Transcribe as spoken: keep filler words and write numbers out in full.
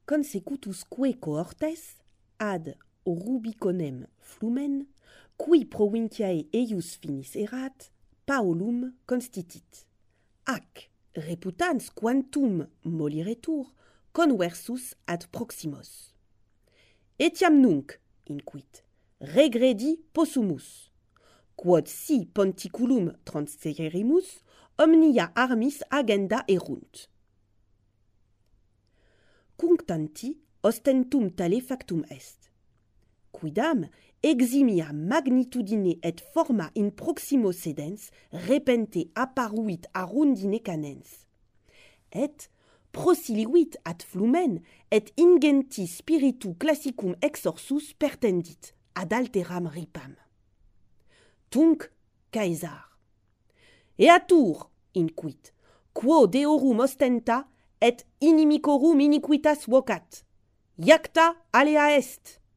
consecutusque cohortes ad Rubiconem flumen, qui provinciae eius finis erat, Paolum constitit. Ac reputans quantum moliretur, conversus ad proximos. Etiam nunc, inquit, regredi possumus, quod si ponticulum transferimus, omnia armis agenda erunt. Cunctanti ostentum tale factum est. Quidam eximia magnitudine et forma in proximo sedens repente apparuit arundine canens. Et prosiliuit ad flumen et ingenti spiritu classicum exorsus pertendit ad alteram ripam. Tunc Caesar. Eatur, inquit, quo deorum ostenta et inimicorum iniquitas vocat. Iacta alea est.